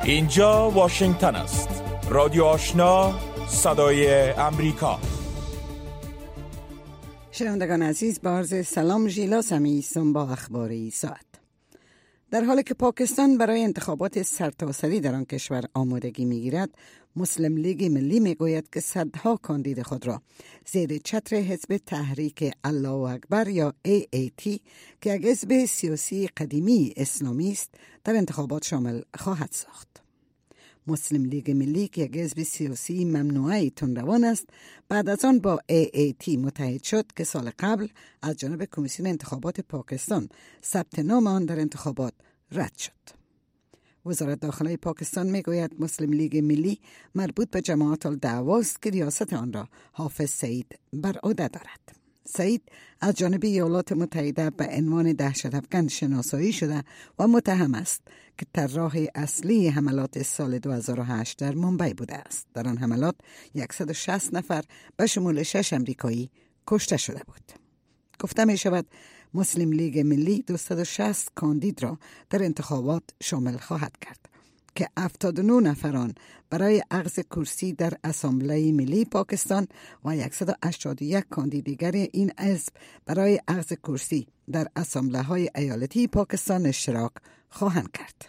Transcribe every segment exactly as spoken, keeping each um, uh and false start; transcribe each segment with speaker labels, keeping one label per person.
Speaker 1: اینجا واشنگتن است. رادیو آشنا، صدای امریکا.
Speaker 2: شنوندگان عزیز، با عرض سلام، ژیلا سمیستم با اخبار ساعت. در حالی که پاکستان برای انتخابات سرتاسری در آن کشور آمادگی می‌گیرد، مسلم لیگ ملی میگوید که صدها کاندید خود را زیر چتر حزب تحریک الله اکبر یا ای ای تی که یک حزب سیاسی قدیمی اسلامی است در انتخابات شامل خواهد ساخت. مسلم لیگ ملی که یک حزب سیاسی ممنوعه تندروان است، بعد از آن با ای ای تی متحد شد که سال قبل از جانب کمیسیون انتخابات پاکستان ثبت نام آن در انتخابات رد شد. وزارت داخله پاکستان میگوید مسلم لیگ ملی مربوط به جماعت الدعوا است که ریاست آن را حافظ سعید بر عهده دارد. سعید از جانب ایالات متحده به عنوان دهشت‌افکن شناسایی شده و متهم است که طراح اصلی حملات سال دو هزار و هشت در ممبئی بوده است. در آن حملات صد و شصت نفر به شمول شش امریکایی کشته شده بود. گفته می شود مسلم لیگ ملی دویست و شصت کاندید را در انتخابات شامل خواهد کرد که هفتاد و نه نفران برای اخذ کرسی در اسامبله ملی پاکستان و صد و هشتاد و یک کاندید دیگر این حزب برای اخذ کرسی در اسامبله های ایالتی پاکستان اشتراک خواهند کرد.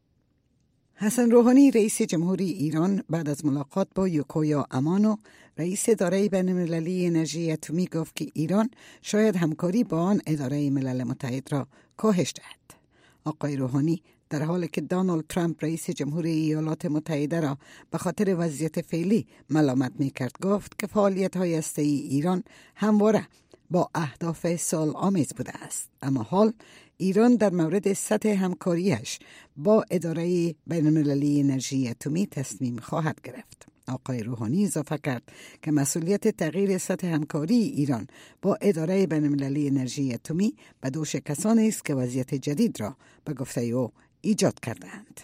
Speaker 2: حسن روحانی رئیس جمهوری ایران بعد از ملاقات با یوکویا امانو رئیس اداره بین‌المللی انرژی اتمی گفت که ایران شاید همکاری با آن اداره ملل متحد را کاهش دهد. آقای روحانی در حالی که دونالد ترامپ رئیس جمهوری ایالات متحده را به خاطر وضعیت فعلی ملامت می‌کرد، گفت که فعالیت‌های هسته‌ای ایران همواره با اهداف صلح‌آمیز بوده است، اما حال ایران در مورد سطح همکاریش با اداره بین‌المللی انرژی اتمی تصمیم خواهد گرفت. آقای روحانی اضافه کرد که مسئولیت تغییر سطح همکاری ایران با اداره بین‌المللی انرژی اتمی به دوش کسانی است که وضعیت جدید را به گفته او ایجاد کردند.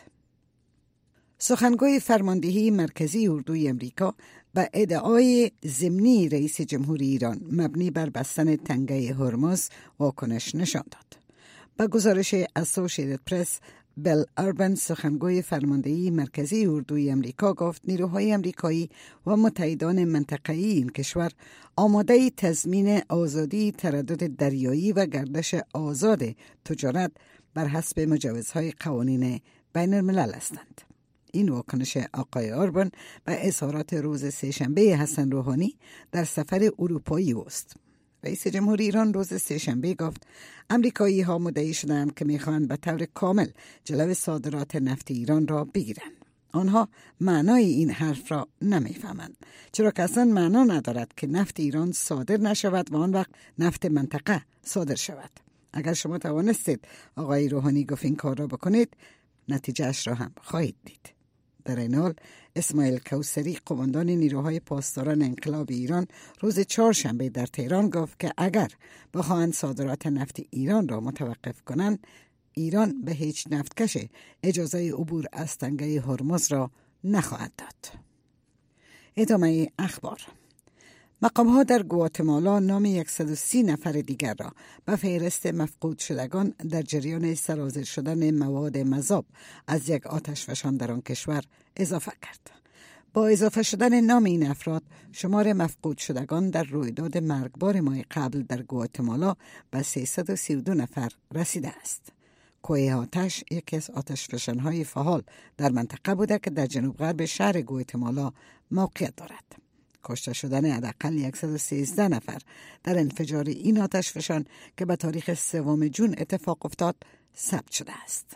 Speaker 2: سخنگوی فرماندهی مرکزی اردوی امریکا به ادعای ضمنی رئیس جمهوری ایران مبنی بر بستن تنگه هرمز واکنش نشان داد. با گزارش اسوسییتد پرس، بل اربن سخنگوی فرماندهی مرکزی اردوی امریکا گفت نیروهای امریکایی و متحدان منطقه‌ای این کشور آماده تضمین آزادی تردد دریایی و گردش آزاد تجارت بر حسب مجوزهای قوانین بین الملل هستند. این واکنش آقای آربن به اظهارات روز سه‌شنبه حسن روحانی در سفر اروپایی است. رئیس جمهوری ایران روز سه‌شنبه گفت امریکایی ها مدعی شدند که میخواهند به طور کامل جلو صادرات نفت ایران را بگیرند. آنها معنای این حرف را نمیفهمند، چرا که اصلا معنا ندارد که نفت ایران صادر نشود و آن وقت نفت منطقه صادر شود. اگر شما توانستید، آقای روحانی گفت، این کار را بکنید، نتیجهش را هم خواهید دید. در این حال اسماعیل کوثری قماندان نیروهای پاسداران انقلاب ایران روز چهارشنبه در تهران گفت که اگر بخواهند صادرات نفت ایران را متوقف کنند، ایران به هیچ نفتکش اجازه عبور از تنگه هرمز را نخواهد داد. ادامه اخبار. مقام‌ها در گواتمالا نام صد و سی نفر دیگر را به فهرست مفقود شدگان در جریان سرازیر شدن مواد مذاب از یک آتشفشان در آن کشور اضافه کرد. با اضافه شدن نام این افراد، شمار مفقود شدگان در رویداد مرگبار ماه قبل در گواتمالا به سیصد و سی و دو نفر رسیده است. کوه آتش یکی از آتشفشان‌های فعال در منطقه بوده که در جنوب غرب شهر گواتمالا موقعیت دارد. کشته شدن حداقل صد و سیزده نفر در انفجار این آتشفشان که به تاریخ سوم ژوئن اتفاق افتاد ثبت شده است.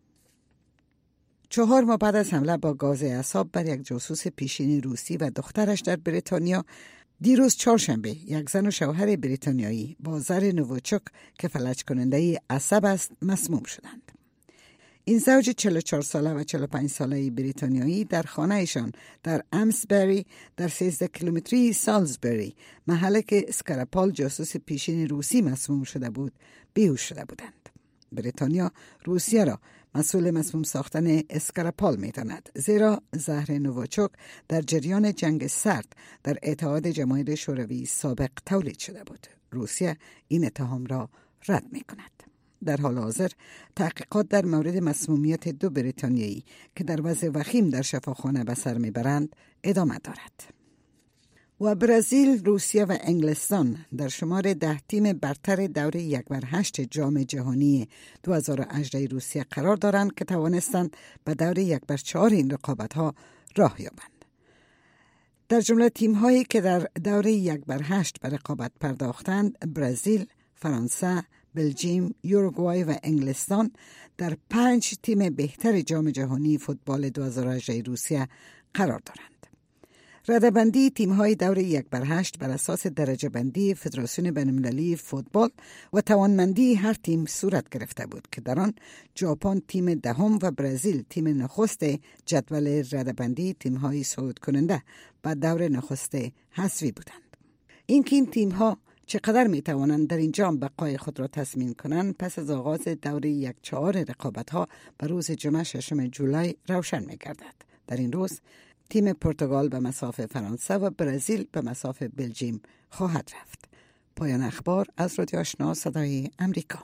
Speaker 2: چهار ماه بعد از حمله با گاز اعصاب بر یک جاسوس پیشین روسی و دخترش در بریتانیا، دیروز چهارشنبه یک زن و شوهر بریتانیایی با زر نووچوک که فلج کننده عصب است مسموم شدند. این زوج چهل و چهار ساله و چهل و پنج ساله بریتانیایی در خانه ایشان در امسبری در سیزده کیلومتری سالزبری، محله که اسکراپال جاسوس پیشین روسی مسموم شده بود، بیهوش شده بودند. بریتانیا روسیه را مسئول مسموم ساختن اسکراپال می‌داند، زیرا زهر نووچوک در جریان جنگ سرد در اتحاد جماهیر شوروی سابق تولید شده بود. روسیه این اتهام را رد می‌کند. در حال حاضر تحقیقات در مورد مسمومیت دو بریتانیایی که در وضع وخیم در شفاخانه به سر میبرند ادامه دارد. و برزیل، روسیه و انگلستان در شمار ده تیم برتر دور یک بر هشت جام جهانی دو هزار و هجده روسیه قرار دارند که توانستند به دور یک بر چهار این رقابت‌ها راه یابند. در جمله تیم‌هایی که در دور یک بر هشت به رقابت پرداختند، برزیل، فرانسه، بلژیم، یوروگوای و انگلستان در پنج تیم بهتر جام جهانی فوتبال دو هزار و هجده روسیه قرار دارند. رده‌بندی تیم‌های دور یک بر هشت بر اساس درجه بندی فدراسیون بین‌المللی فوتبال و توانمندی هر تیم صورت گرفته بود که در آن ژاپن تیم دهم و برزیل تیم نخست جدول رده‌بندی تیم‌های صعود کننده و دور نخست حذفی بودند. اینکه این تیم‌ها چقدر می توانند در این جام بقای خود را تضمین کنند پس از آغاز دور یک چهار رقابت‌ها به روز جمعه ششم جولای روشن می گردد. در این روز تیم پرتغال به مساف فرانسه و برزیل به مساف بلژیم خواهد رفت. پایان اخبار از رادیو آشنا صدای امریکا.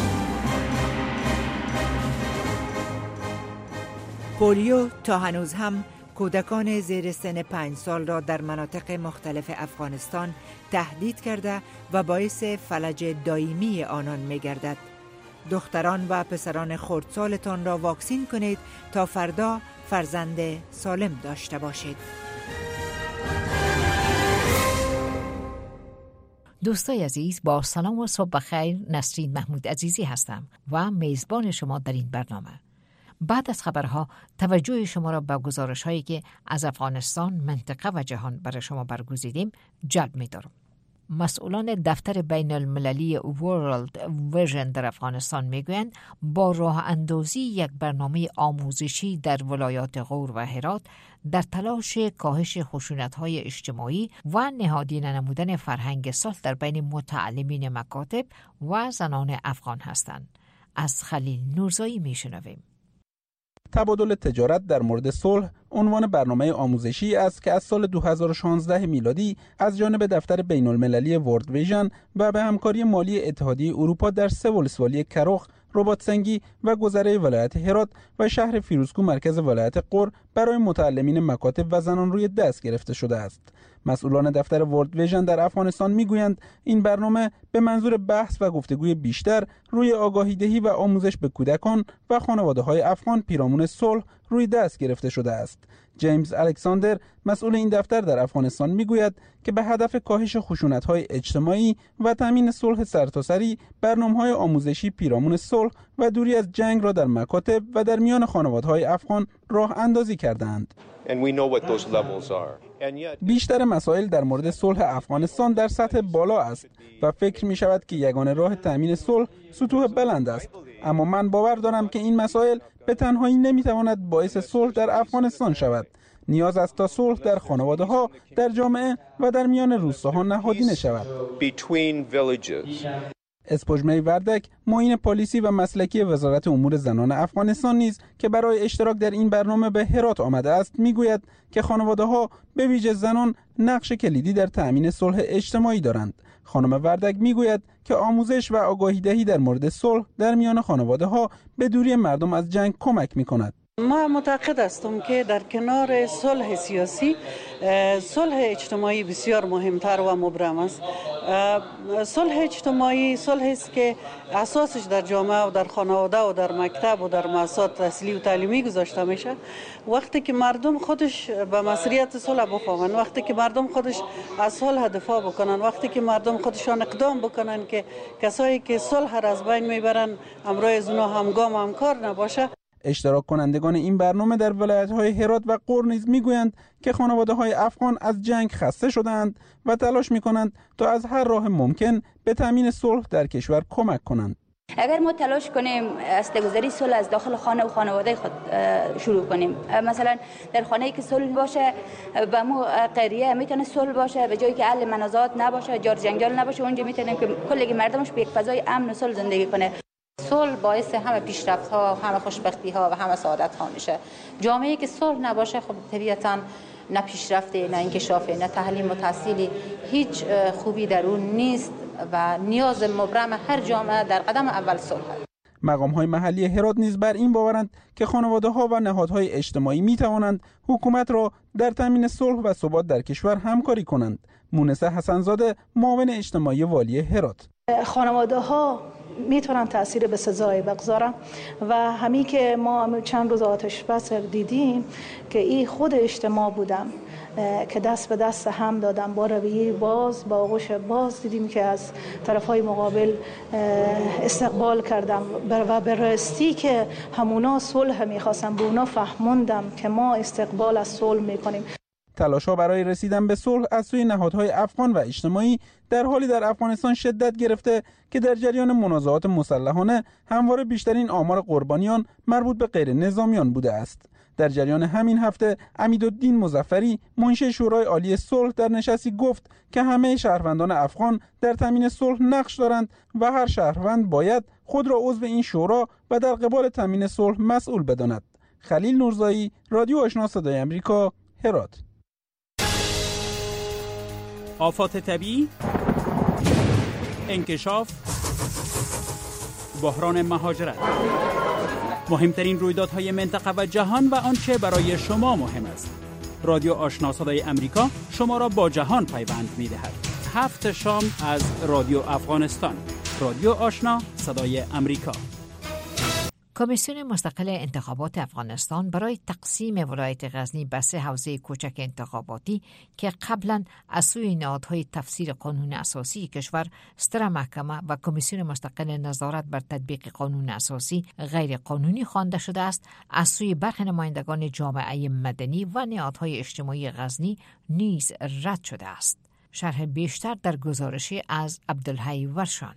Speaker 3: پولیو تا هنوز هم کودکان زیر سن پنج سال را در مناطق مختلف افغانستان تهدید کرده و باعث فلج دائمی آنان می گردد. دختران و پسران خردسالتان را واکسین کنید تا فردا فرزند سالم داشته باشید.
Speaker 4: دوستای عزیز، با سلام و صبح بخیر، نسرین محمود عزیزی هستم و میزبان شما در این برنامه. بعد از خبرها توجه شما را به گزارش هایی که از افغانستان، منطقه و جهان برای شما برگزیدیم جلب می دارم. مسئولان دفتر بین المللی ورلد ویژن در افغانستان میگویند با راه اندازی یک برنامه آموزشی در ولایات غور و هرات در تلاش کاهش خشونت‌های اجتماعی و نهادینه نمودن فرهنگ صلح در بین متعلمین مکاتب و زنان افغان هستند. از خلیل نورزایی میشنویم.
Speaker 5: تبادل تجارت در مورد صلح عنوان برنامه آموزشی است که از سال دو هزار و شانزده میلادی از جانب دفتر بین المللی ورلد ویژن و به همکاری مالی اتحادیه اروپا در سه ولسوالی کرخ، رباط سنگی و گذره ولایت هرات و شهر فیروزکو مرکز ولایت غور برای متعلمین مکاتب و زنان روی دست گرفته شده است. مسئولان دفتر ورلد ویژن در افغانستان میگویند این برنامه به منظور بحث و گفتگوی بیشتر روی آگاهی‌دهی و آموزش به کودکان و خانواده‌های افغان پیرامون صلح روی دست گرفته شده است. جیمز الکساندر، مسئول این دفتر در افغانستان، میگوید که به هدف کاهش خشونت‌های اجتماعی و تامین صلح سرتاسری برنامه‌های آموزشی پیرامون صلح و دوری از جنگ را در مکاتب و در میان خانواده‌های افغان راه اندازی کردند. بیشتر مسائل در مورد صلح افغانستان در سطح بالا است و فکر می شود که یگانه راه تامین صلح سطوح بلند است، اما من باور دارم که این مسائل به تنهایی نمی تواند باعث صلح در افغانستان شود. نیاز است تا صلح در خانواده ها، در جامعه و در میان روستاها نهادینه شود. اسپوژمی وردک، معین پالیسی و مسلکی وزارت امور زنان افغانستان نیز که برای اشتراک در این برنامه به هرات آمده است، میگوید که خانواده‌ها به ویژه زنان نقش کلیدی در تأمین صلح اجتماعی دارند. خانم وردک میگوید که آموزش و آگاهی‌دهی در مورد صلح در میان خانواده‌ها به دوری مردم از جنگ کمک می‌کند.
Speaker 6: ما معتقد هستم که در کنار صلح سیاسی، صلح اجتماعی بسیار مهمتر و مبرم است. صلح اجتماعی صلحی است که اساسش در جامعه و در خانواده و در مکتب و در مؤسسات تحصیلی و تعلیمی گذاشته میشه. وقتی که مردم خودش به مسئولیت صلح بفهمن، وقتی که مردم خودش از صلح دفاع بکنن، وقتی که مردم خودشان اقدام بکنن که کسایی که صلح را از بین میبرن امروز از اونها همگام همکار نباشه.
Speaker 5: اشتراک کنندگان این برنامه در ولایت‌های هرات و غور نیز میگویند که خانواده‌های افغان از جنگ خسته شدند و تلاش می‌کنند تا از هر راه ممکن به تامین صلح در کشور کمک کنند.
Speaker 7: اگر ما تلاش کنیم استگذاری صلح از داخل خانه و خانواده خود شروع کنیم، مثلا در خانه‌ای که صلح باشه و مو قریه میتونه صلح باشه، به جایی که اهل منازعات نباشه، جار جنجال نباشه، اونجا میتونیم که کلی مردمش به یک فضای امن و صلح زندگی کنه.
Speaker 8: صلح باعث همه پیشرفت ها، همه خوشبختی ها و همه سعادت ها میشه. جامعه‌ای که صلح نباشه خب طبیعتاً نه پیشرفته، نه انکشافه، نه تعلیم و تحصیلی، هیچ خوبی در اون نیست و نیاز مبرم هر جامعه در قدم اول صلح.
Speaker 5: مقام‌های محلی هرات نیز بر این باورند که خانواده‌ها و نهادهای اجتماعی می‌توانند حکومت را در تامین صلح و ثبات در کشور همکاری کنند. مونس حسن‌زاده، معاون اجتماعی والی هرات:
Speaker 9: خانواده‌ها میتونن تاثیر به سزای بگذارن و همین که ما چند روز آتش بس دیدیم که این خود اجتماع بودن که دست به دست هم دادن، با رویه باز، با آغوش باز دیدیم که از طرفهای مقابل استقبال کردم و به راستی که همونا صلح میخواستن، به اونا فهموندم که ما استقبال از صلح میکنیم.
Speaker 5: تلاش‌ها برای رسیدن به صلح از سوی نهادهای افغان و اجتماعی در حالی در افغانستان شدت گرفته که در جریان منازعات مسلحانه همواره بیشترین آمار قربانیان مربوط به غیر نظامیان بوده است. در جریان همین هفته امیدالدین مظفری، منشی شورای عالی صلح، در نشستی گفت که همه شهروندان افغان در تامین صلح نقش دارند و هر شهروند باید خود را عضو این شورا و در قبال تامین صلح مسئول بداند. خلیل نورزایی، رادیو آشنا صدای آمریکا، هرات.
Speaker 10: آفات طبیعی، انکشاف، بحران مهاجرت، مهمترین رویدادهای منطقه و جهان و آنچه برای شما مهم است. رادیو آشنا صدای آمریکا شما را با جهان پیوند می‌دهد. هفت شام از رادیو افغانستان. رادیو آشنا صدای آمریکا.
Speaker 4: کمیسیون مستقل انتخابات افغانستان برای تقسیم ولایت غزنی به سه حوزه کوچک انتخاباتی که قبلا از سوی نهادهای تفسیر قانون اساسی کشور، ستره محکمه و کمیسیون مستقل نظارت بر تطبیق قانون اساسی غیر قانونی خوانده شده است، از سوی برخی نمایندگان جامعه مدنی و نهادهای اجتماعی غزنی نیز رد شده است. شرح بیشتر در گزارشی از عبدالحی ورشان.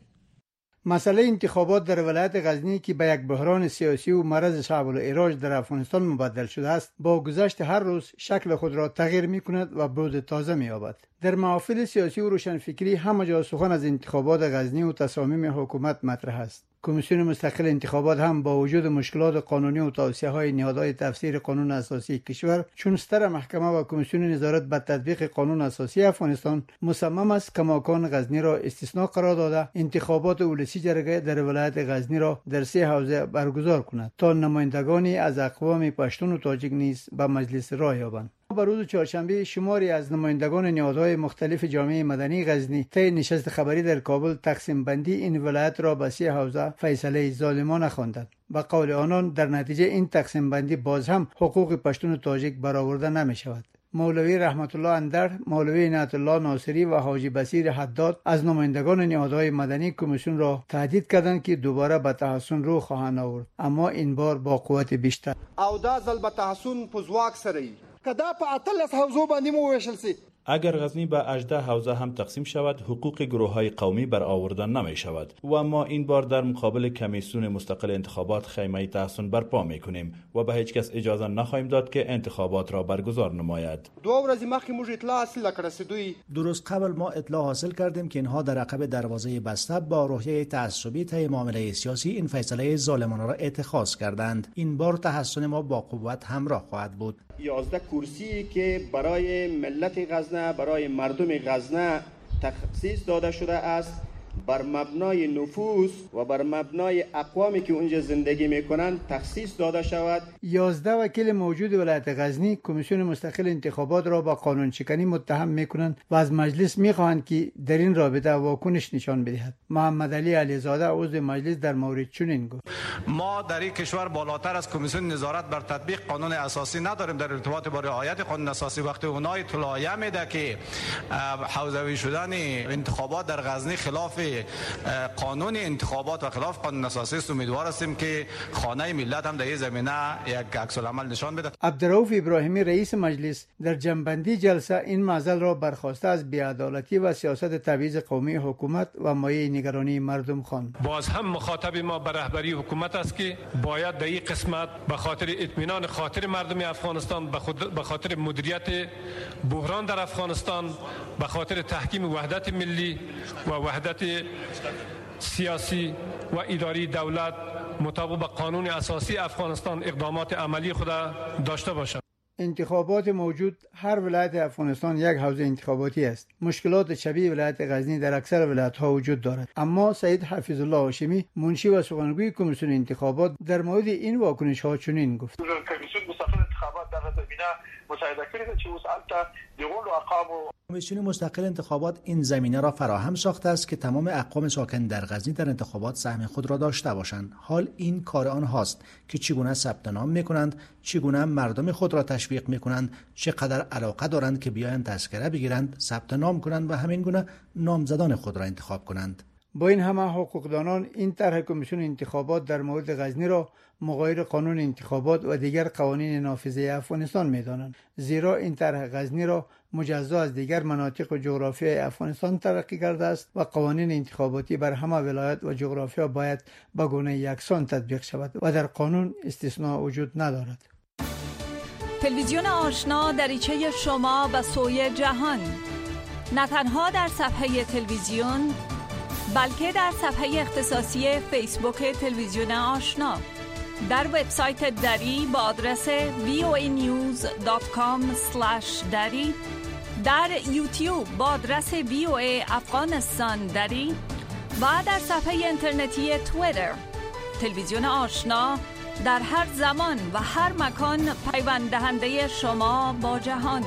Speaker 11: مسئله انتخابات در ولایت غزنی که به یک بحران سیاسی و مرض صعب العلاج در افغانستان مبدل شده است، با گذشت هر روز شکل خود را تغییر می کند و بود تازه می یابد. در محافل سیاسی و روشنفکری همه جا سخن از انتخابات غزنی و تصامیم حکومت مطرح است. کمیسیون مستقل انتخابات هم با وجود مشکلات قانونی و توصیه‌های نهادهای تفسیر قانون اساسی کشور چون ستره محکمه و کمیسیون نظارت بر تطبیق قانون اساسی افغانستان مصمم است کماکان غزنی را استثناء قرار داده انتخابات ولسی جرگه در ولایت غزنی را در سه حوزه برگزار کند تا نمایندگانی از اقوام پشتون و تاجیک نیز به مجلس راه یابند. به روز چهارشنبه شماری از نمایندگان نهادهای مختلف جامعه مدنی غزنی طی نشست خبری در کابل تقسیم بندی این ولایت را به سه حوزه فیصله ظالمانه خواندند. به قول آنان در نتیجه این تقسیم بندی باز هم حقوق پشتون و تاجیک برآورده نمی شود. مولوی رحمت الله اندر، مولوی عنایت الله ناصری و حاجی بصیر حداد از نمایندگان نهادهای مدنی کمیسیون را تهدید کردند که دوباره به تحسن رو خواهند آورد، اما این بار با قوت بیشتر.
Speaker 12: او دا ځل به تحسن په ځواک سره وي که دا په اتلس حوزو باندې مو وویشل سي.
Speaker 13: اگر غزنی به هجده حوزه هم تقسیم شود، حقوق گروه های قومی برآورده نمی شود و ما این بار در مقابل کمیسیون مستقل انتخابات خیمه تحسن برپا می کنیم و به هیچ کس اجازه نخواهیم داد که انتخابات را برگزار نماید.
Speaker 12: دو ورځې مخکې موږ اطلاع حاصل کړه دوی
Speaker 14: دو روز قبل ما اطلاع حاصل کردیم که اینها در عقب دروازه بسته با روحیه تعصبی طی معامله سیاسی این فیصله ظالمانه را اتخاذ کردند. این بار تحسن ما با قوت همراه خواهد بود.
Speaker 12: یازده کرسی که برای ملت غزنه، برای مردم غزنه تخصیص داده شده است بر مبنای نفوذ و بر مبنای اقوامی که اونجا زندگی میکنند تخصیص داده شود.
Speaker 11: یازده وکیل موجود ولایت غزنی کمیسیون مستقل انتخابات را با قانون شکنی متهم میکنند و از مجلس میخواهند که در این رابطه واکنش نشان بدهد. محمد علی علیزاده عضو مجلس در مورد چنین گفت:
Speaker 15: ما در این کشور بالاتر از کمیسیون نظارت بر تطبیق قانون اساسی نداریم در ارتباط با رعایت قانون اساسی. وقتی اونها اطلاعیه میده که حوزوی شدن انتخابات در غزنی خلاف قانون انتخابات و خلاف قانون اساسی است، امیدوار هستیم که خانه ملت هم در این زمینه یک عکس العمل نشان بده.
Speaker 11: عبدالرؤوف ابراهیمی رئیس مجلس در جنبندی جلسه این معضل را برخواسته از بی‌عدالتی و سیاست تبعیض قومی حکومت و مایه نگرانی مردم خواند.
Speaker 16: باز هم مخاطب ما به رهبری حکومت است که باید در این قسمت به خاطر اطمینان خاطر مردم افغانستان، به خود به خاطر مدیریت بحران در افغانستان، به خاطر تحکیم وحدت ملی و وحدت سیاسی و اداری دولت مطابق قانون اساسی افغانستان اقدامات عملی خود داشته باشد.
Speaker 11: انتخابات موجود هر ولایت افغانستان یک حوزه انتخاباتی است. مشکلات شبیه ولایت غزنی در اکثر ولایت‌ها وجود دارد. اما سید حفیظ الله هاشمی منشی و سخنگوی کمیسیون انتخابات در مورد این واکنش‌ها چنین گفت:
Speaker 17: کمیسیون مستقل انتخابات در زمینه مساعده کردند که وسالت دیول و اقام
Speaker 14: کمیسیون مستقل انتخابات این زمینه را فراهم ساخته است که تمام اقوام ساکن در غزنی در انتخابات سهم خود را داشته باشند. حال این کار آنهاست که چگونه ثبت نام می‌کنند، چگونه مردم خود را تشویق می‌کنند، چقدر علاقه دارند که بیایند تذکره بگیرند، ثبت نام کنند و همین گونه نامزدان خود را انتخاب کنند.
Speaker 11: با این همه حقوقدانان این طرح کمیسیون انتخابات در مورد غزنی را مغایر قانون انتخابات و دیگر قوانین نافذه افغانستان می‌دانند، زیرا این طرح غزنی را مجزا از دیگر مناطق و جغرافیای افغانستان ترقی کرده است و قوانین انتخاباتی بر همه ولایت و جغرافیا باید به گونه یکسان تطبیق شود و در قانون استثناء وجود ندارد.
Speaker 18: تلویزیون آشنا دریچه شما به سوی جهان، نه تنها در صفحه تلویزیون بلکه در صفحه اختصاصی فیسبوک تلویزیون آشنا، در وبسایت دری با آدرس وی او ای نیوز دات کام اسلش دری، در یوتیوب با آدرس وی او ای افغانستان دری و در صفحه اینترنتی توییتر. تلویزیون آشنا در هر زمان و هر مکان پیوند دهنده شما با جهان.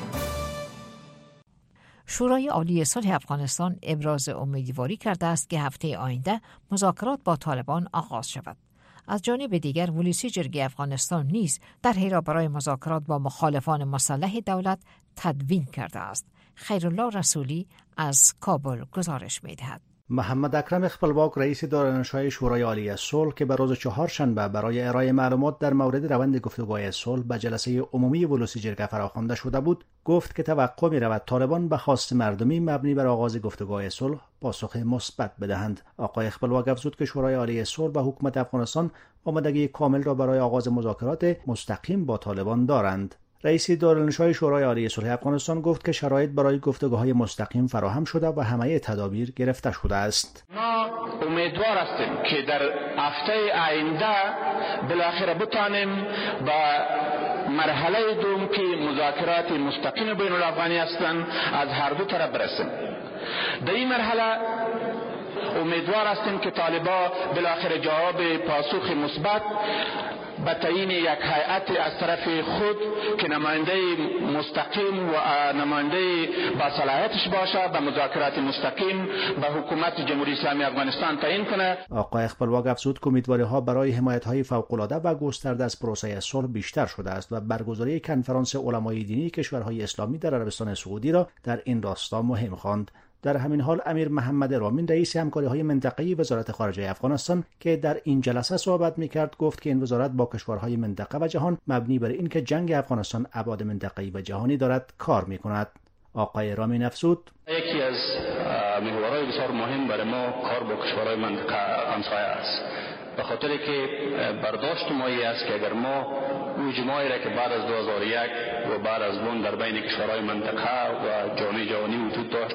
Speaker 4: شورای عالی صلح افغانستان ابراز امیدواری کرده است که هفته آینده مذاکرات با طالبان آغاز شود. از جانب دیگر ولوسی جرگه افغانستان نیز طرحی را برای مذاکرات با مخالفان مسلح دولت تدوین کرده است. خیرالله رسولی از کابل گزارش می‌دهد.
Speaker 14: محمد اکرم خپلواک رئیس دارالانشای شورای عالی صلح که به روز چهارشنبه برای ارائه معلومات در مورد روند گفتگوهای صلح به جلسه عمومی ولوسی جرگه فراخوانده شده بود، گفت که توقع می‌رود طالبان به خواست مردمی مبنی بر آغاز گفتگوهای صلح پاسخ مثبت بدهند. آقای خپلواک افزود که شورای عالی صلح و حکومت افغانستان آمادگی کامل را برای آغاز مذاکرات مستقیم با طالبان دارند. رئیس دارالانشای شورای عالی صلح افغانستان گفت که شرایط برای گفتگوهای مستقیم فراهم شده و همه تدابیر گرفته شده است.
Speaker 19: ما امیدوار هستیم که در هفته آینده بالاخره بتانیم با مرحله دوم که مذاکرات مستقیم بین الافغانی هستند از هر دو طرف برسیم. در این مرحله امیدوار هستیم که طالبان بالاخره جواب پاسخ مثبت به تعیین یک هیئت از طرف خود که نماینده مستقیم و نماینده با صلاحیتش باشه به مذاکرات مستقیم به حکومت جمهوری اسلامی افغانستان تعیین کنه.
Speaker 14: آقای خپلواک افزود که امیدواری‌ها برای حمایت‌های فوق‌العاده و گسترده از پروسه صلح بیشتر شده است و برگزاری کنفرانس علمای دینی کشورهای اسلامی در عربستان سعودی را در این راستا مهم خواند. در همین حال امیر محمد رامین رئیس همکاری‌های منطقه‌ای وزارت خارجه افغانستان که در این جلسه صحبت می‌کرد گفت که این وزارت با کشورهای منطقه و جهان مبنی بر اینکه جنگ افغانستان ابعاد منطقه‌ای و جهانی دارد کار می‌کند. آقای رامین افزود
Speaker 19: یکی از محورهای بسیار مهم برای ما کار با کشورهای منطقه همسایه است، به خاطر که برداشت ما است که اگر ما اجماعی را که بعد از دو هزار و یک و بعد از اون در بین کشورهای منطقه و جامعه جهانی وجود داشت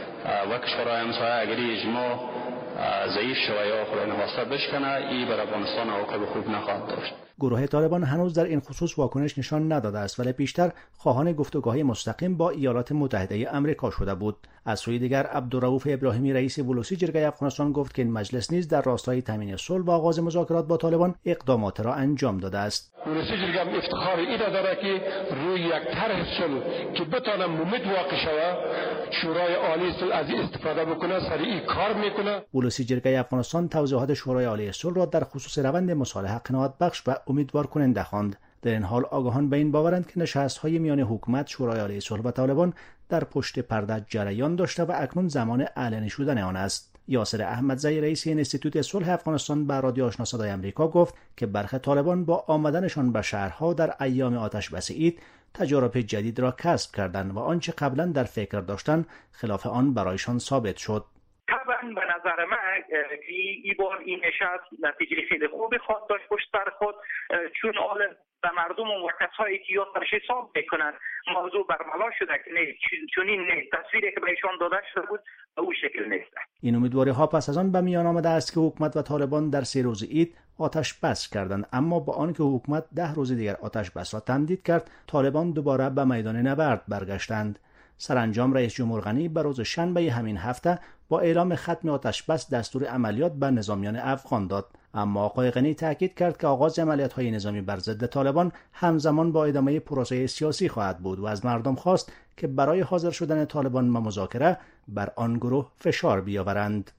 Speaker 19: و کشورهای همسایه اگر اجماع ضعیف شود یا خدای نخواسته بشکنه، این بر افغانستان عواقب خوب نخواهد داشت.
Speaker 14: گروه طالبان هنوز در این خصوص واکنش نشان نداده است، ولی پیشتر خواهان گفتگوهای مستقیم با ایالات متحده آمریکا شده بود. از سوی دیگر عبدالرؤوف ابراهیمی رئیس ولوسی جرگه افغانستان گفت که این مجلس نیز در راستای تامین صلح و آغاز مذاکرات با طالبان اقدامات را انجام داده است.
Speaker 16: ولوسی جرگه افتخار این داره که روی یک طرح صلح که بتونه ممد واقع شود، شورای عالی صلح از این استفاده بکنه، سریع کار میکنه.
Speaker 14: ولوسی جرگه افغانستان توضیحات شورای عالی صلح را در خصوص روند مصالحه قناعت بخش و امیدوار کننده خواند. در این حال آگاهان به این باورند که نشست‌های میان حکومت، شورای عالی صلح و طالبان در پشت پرده جریان داشته و اکنون زمان اعلن شدن آن است. یاسر احمدزی رئیس انستیتوت صلح افغانستان به رادیو آشنا صدای آمریکا گفت که برخی طالبان با آمدنشان به شهرها در ایام آتش بس عید تجارب جدید را کسب کردند و آنچه قبلا در فکر داشتند خلاف آن برایشان ثابت شد.
Speaker 20: طبعا به نظر من این بار این نشست نتیجه خیلی خوبی خواهد داشت پشت سر خود، چون حال به مردم و کسایی که یاد برش حساب میکنن موضوع برملا شده که نه، چون این نه تصویری که بهشان داده شده بود به اون شکل نیست.
Speaker 14: این امیدواری ها پس از آن به میان آمده است که حکومت و طالبان در سه روز عید آتش بس کردند، اما با آنکه حکومت ده روز دیگر آتش بس را تمدید کرد، طالبان دوباره به میدان نبرد برگشتند. سرانجام رئیس جمهور غنی به روز شنبه همین هفته با اعلام ختم آتش بس دستور عملیات به نظامیان افغان داد. اما آقای غنی تاکید کرد که آغاز عملیات‌های نظامی بر ضد طالبان همزمان با ادامه پروسه سیاسی خواهد بود و از مردم خواست که برای حاضر شدن طالبان به مذاکره بر آن گروه فشار بیاورند.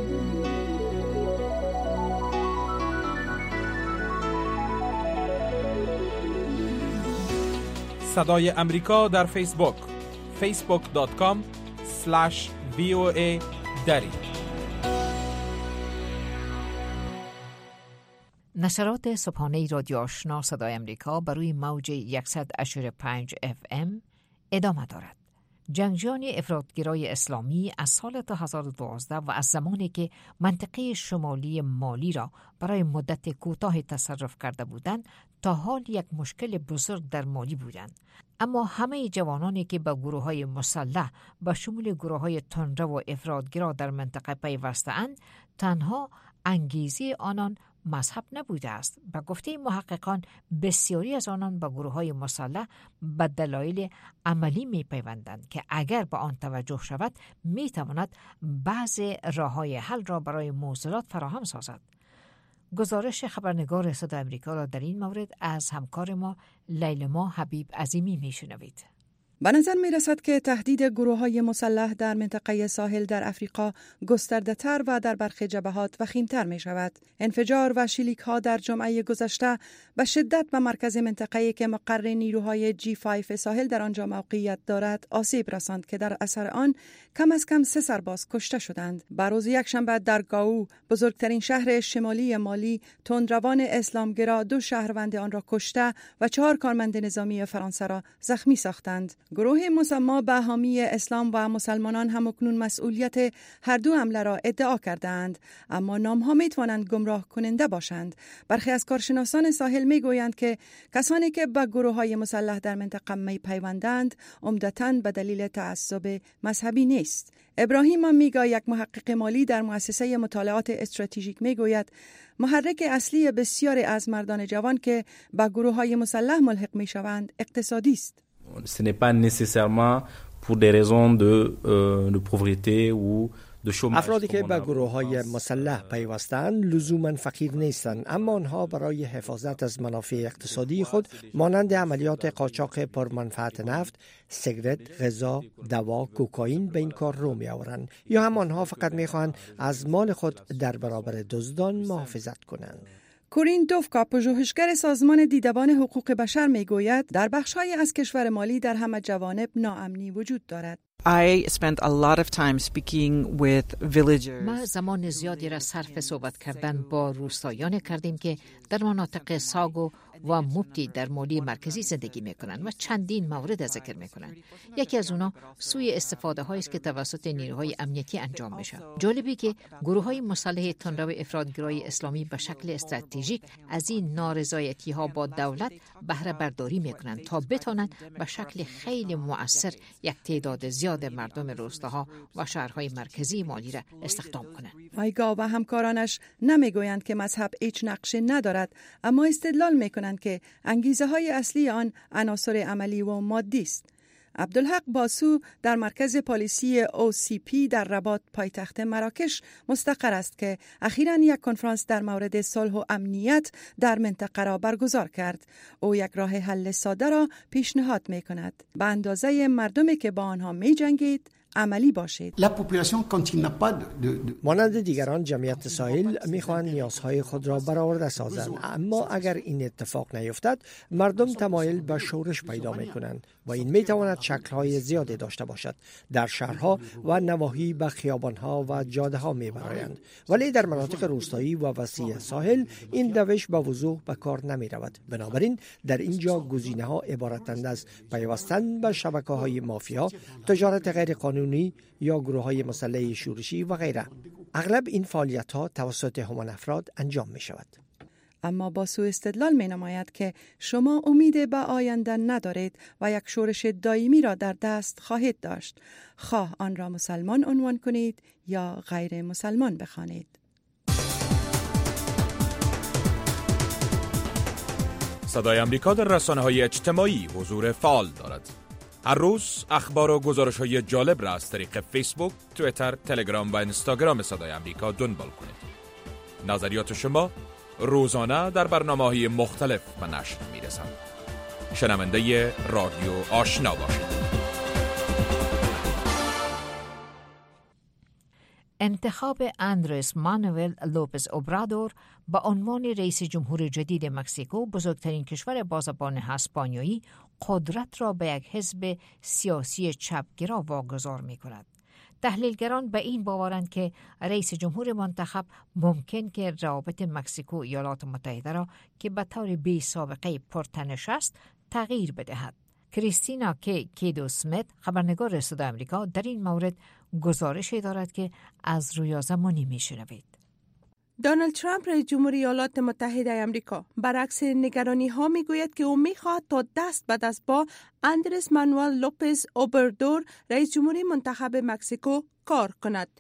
Speaker 1: صدای امریکا در فیسبوک فیسبوک دات کام اسلش وی او ای دری.
Speaker 4: نشرات صبحانه رادیو آشنا صدای امریکا بر روی موج صد و پنج و پنج اف ام ادامه دارد. جنگجویان افراطگرای اسلامی از سال دو هزار و دوازده و از زمانی که منطقه شمالی مالی را برای مدت کوتاه تصرف کرده بودند تا حال یک مشکل بزرگ در مالی بودند. اما همه جوانانی که به گروه‌های مسلح به شمول گروه‌های تندرو و افراطگرا در منطقه پیوسته‌اند، تنها انگیزه آنان مذهب نبوده است. به گفته محققان، بسیاری از آنان به گروه‌های مسلح به دلایل عملی می‌پیوندند که اگر به آن توجه شود می‌تواند بعضی راه‌های حل را برای معضلات فراهم سازد. گزارش خبرنگار صدای امریکا را در این مورد از همکار ما لیلما حبیب عظیمی می‌شنوید.
Speaker 21: به نظر می رسد که تهدید گروه‌های مسلح در منطقه ساحل در افریقا گسترده‌تر و در برخی جبهات وخیم‌تر می شود. انفجار و شلیک‌ها در جمعه گذشته به شدت به مرکز منطقه‌ای که مقر نیروهای جی پنج ساحل در آنجا موقعیت دارد آسیب رساند که در اثر آن کم از کم سه سرباز کشته شدند. به روز یکشنبه در گاو، بزرگترین شهر شمالی مالی، تندروان اسلامگرا دو شهروند آن را کشته و چهار کارمند نظامی فرانسه را زخمی ساختند. گروه مسمى به حامی اسلام و مسلمانان هم اکنون مسئولیت هر دو حمله را ادعا کردند، اما نام‌ها می‌توانند گمراه کننده باشند. برخی از کارشناسان ساحل می‌گویند که کسانی که به گروه‌های مسلح در منطقه می‌پیوندند عمدتاً به دلیل تعصب مذهبی نیست. ابراهیم میگا، یک محقق مالی در مؤسسه مطالعات استراتژیک، میگوید محرک اصلی بسیاری از مردان جوان که به گروه‌های مسلح ملحق می‌شوند اقتصادی است.
Speaker 22: Ce n'est pas nécessairement pour des raisons de, euh, de pauvreté ou de chômage.
Speaker 23: افرادی که به گروه‌های مسلح پیوستند لزوماً فقیر نیستند، اما آنها برای حفاظت از منافع اقتصادی خود مانند عملیات قاچاق پرمنفعت نفت، سیگرت، غذا، دوا، کوکائین به این کار رو می‌آورند، یا هم آنها فقط می‌خواهند از مال خود در برابر دزدان محافظت کنند.
Speaker 21: کورین دوفکا، پژوهشگر سازمان دیدبان حقوق بشر، میگوید در بخش‌های از کشور مالی در همه جوانب ناامنی وجود دارد.
Speaker 24: I spent a lot of time speaking with villagers.
Speaker 4: ما زمان زیادی را صرف صحبت کردن با روستایان کردیم که در مناطق ساگو و مبتی در مالی مرکزی زندگی میکنند و چندین مورد ذکر میکنند. یکی از اونا سوی استفاده هایی است که توسط نیروهای امنیتی انجام میشه. جالبی که گروه های مسلح تندرو افراطگرای اسلامی به شکل استراتژیک از این نارضایتی ها با دولت بهره برداری میکنند تا بتوانند به شکل خیلی مؤثر یک تعداد زیاد مردم روستاها و شهرهای مرکزی مالی را استخدام کنند.
Speaker 21: وایگا و همکارانش نمیگویند که مذهب هیچ نقشی ندارد، اما استدلال میکنند که انگیزه های اصلی آن عناصر عملی و مادی است. عبدالحق باسو در مرکز پالیسی او سی پی در رباط پایتخت مراکش مستقر است که اخیراً یک کنفرانس در مورد صلح و امنیت در منطقه را برگزار کرد. او یک راه حل ساده را پیشنهاد می کند: به اندازه مردمی که با آنها می جنگید عملی باشید.
Speaker 23: مانند دیگران جمعیت ساحل میخواهند نیازهای خود را برآورده سازند، اما اگر این اتفاق نیفتد مردم تمایل به شورش پیدا میکنند و این میتواند شکل‌های زیادی داشته باشد. در شهرها و نواحی به خیابان‌ها و جاده‌ها میبرایند، ولی در مناطق روستایی و وسیع ساحل این روش به وضوح به کار نمیرود. بنابراین در اینجا گزینه‌ها عبارتند از پیوستن به شبکه‌های مافیا، تجارت غیر قانونی یا گروه‌های مسلح شورشی و غیره. اغلب این فعالیت‌ها توسط همان افراد انجام می‌شود.
Speaker 21: اما با سو استدلال می نماید که شما امید به آینده ندارید و یک شورش دائمی را در دست خواهید داشت، خواه آن را مسلمان عنوان کنید یا غیر مسلمان بخوانید.
Speaker 2: صدای امریکا در رسانه‌های اجتماعی حضور فعال دارد. هر روز اخبار و گزارش‌های جالب را از طریق فیسبوک، توییتر، تلگرام و اینستاگرام صدای امریکا دنبال کنید. نظریات شما روزانه در برنامه‌های مختلف به نشر می‌رسند. شنونده رادیو آشنا باشید.
Speaker 4: انتخاب اندرس مانوئل لوپز اوبرادور به عنوان رئیس جمهور جدید مکزیکو، بزرگترین کشور بازبان اسپانیایی، قدرت را به یک حزب سیاسی چپگرا واگذار می‌کند. تحلیلگران به این باورند که رئیس جمهور منتخب ممکن که روابط مکزیکو و ایالات متحده را که به طور بی سابقه پرتنش است تغییر بدهد. کریستینا کی کیدو سمیت، خبرنگار صدای امریکا، در این مورد گزارشی دارد که از رویا زمانی میشنوید.
Speaker 21: دونالد ترامپ رئیس جمهور ایالات متحده آمریکا برعکس نگرانی ها میگوید که او میخواهد تا دست به دست با اندرس مانوئل لوپز اوبرادور رئیس جمهور منتخب مکزیکو کار کند.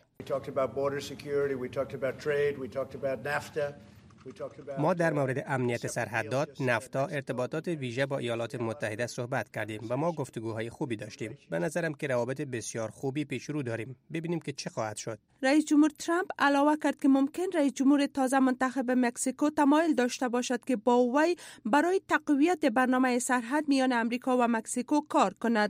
Speaker 3: ما در مورد امنیت سرحدات، نفتا، ارتباطات ویژه با ایالات متحده صحبت کردیم و ما گفتگوهای خوبی داشتیم. به نظرم که روابط بسیار خوبی پیش رو داریم. ببینیم که چه خواهد شد.
Speaker 21: رئیس جمهور ترامپ علاوه کرد که ممکن رئیس جمهور تازه منتخب مکزیکو تمایل داشته باشد که با وی برای تقویت برنامه سرحد میان امریکا و مکزیکو کار کند.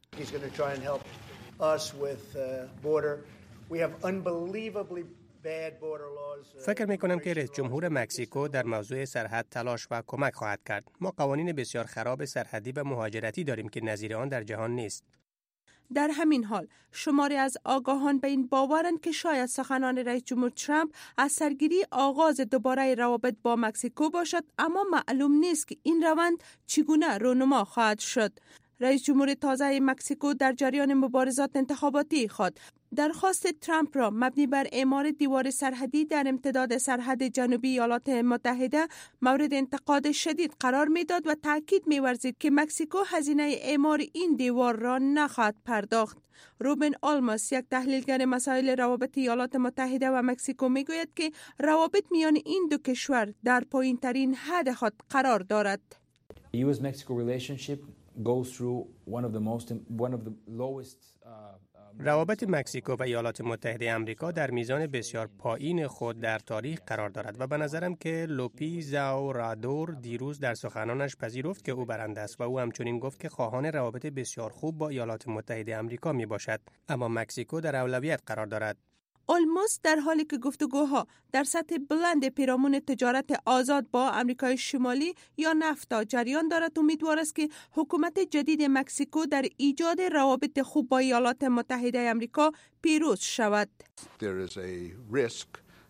Speaker 3: فکر می کنم که رئیس جمهور مکزیکو در موضوع سرحد تلاش و کمک خواهد کرد. ما قوانین بسیار خراب سرحدی و مهاجرتی داریم که نظیر آن در جهان نیست.
Speaker 21: در همین حال شماری از آگاهان به این باورند که شاید سخنان رئیس جمهور ترامپ از سرگیری آغاز دوباره روابط با مکزیکو باشد، اما معلوم نیست که این روند چگونه رونما خواهد شد. رئیس جمهور تازه مکزیکو در جریان مبارزات انتخاباتی خود درخواست ترامپ را مبنی بر اعمار دیوار سرحدی در امتداد سرحد جنوبی ایالات متحده مورد انتقاد شدید قرار میداد و تاکید می‌ورزید که مکزیکو هزینه اعمار این دیوار را نخواهد پرداخت. روبن آلماس، یک تحلیلگر مسائل روابط ایالات متحده و مکزیکو، میگوید که روابط میان این دو کشور در پایین‌ترین حد خود قرار دارد.
Speaker 6: یو اس Mexico relationship goes through one of the most one of the lowest uh,
Speaker 3: روابط مکزیکو و ایالات متحده آمریکا در میزان بسیار پایین خود در تاریخ قرار دارد و به نظرم که لوپیز اوبرادور دیروز در سخنانش پذیرفت که او برنده است و او همچنین گفت که خواهان روابط بسیار خوب با ایالات متحده آمریکا می باشد، اما مکزیکو در اولویت قرار دارد.
Speaker 21: اولموس در حالی که گفتگوها در سطح بلند پیرامون تجارت آزاد با آمریکای شمالی یا نفتا جریان دارد، امیدوار است که حکومت جدید مکزیکو در ایجاد روابط خوب با ایالات متحده آمریکا پیروز شود.
Speaker 7: There is a risk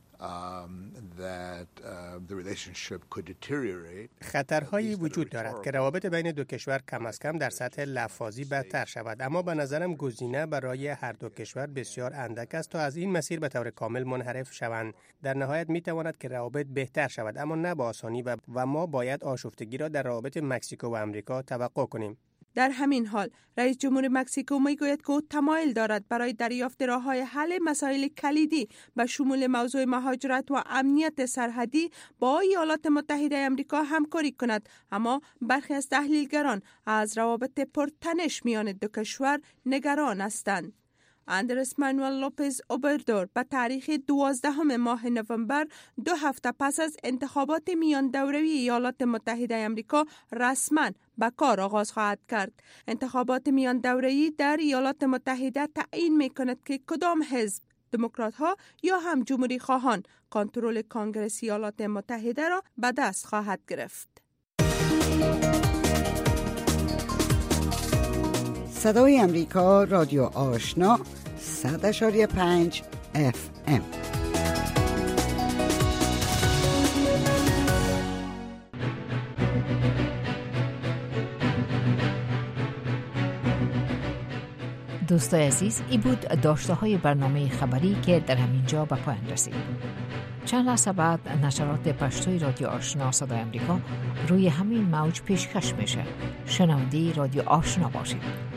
Speaker 7: um, that uh, the relationship could deteriorate.
Speaker 3: خطرهایی وجود دارد که روابط بین دو کشور کم از کم در سطح لفاظی بدتر شود، اما به نظرم گزینه برای هر دو کشور بسیار اندک است تا از این مسیر به طور کامل منحرف شوند. در نهایت می تواند که روابط بهتر شود، اما نه با آسانی و, و ما باید آشفتگی را در روابط مکزیکو و آمریکا توقع کنیم.
Speaker 21: در همین حال رئیس جمهور مکزیکو میگوید که او تمایل دارد برای دریافت راه‌های حل مسائل کلیدی به شمول موضوع مهاجرت و امنیت سرحدی با ایالات متحده آمریکا همکاری کند، اما برخی از تحلیلگران از روابط پرتنش میان دو کشور نگران هستند. اندرس مانوئل لوپز اوبرادور به تاریخ دوازدهم ماه نوامبر، دو هفته پس از انتخابات میان دوره‌ای ایالات متحده آمریکا، رسما به کار آغاز خواهد کرد. انتخابات میان دوره‌ای در ایالات متحده تعیین می‌کند که کدام حزب، دموکرات ها یا هم جمهوری خواهان، کنترل کنگره ایالات متحده را به دست خواهد گرفت.
Speaker 25: صدای امریکا، رادیو آشنا، صد اشاری پنج اف ام.
Speaker 4: دوستای عزیز، ای بود داشته های برنامه خبری که در همینجا به پایان رسید. چند لحظه بعد نشرات پشتوی رادیو آشنا صدای امریکا روی همین موج پیشکش میشه. شنونده رادیو آشنا باشید.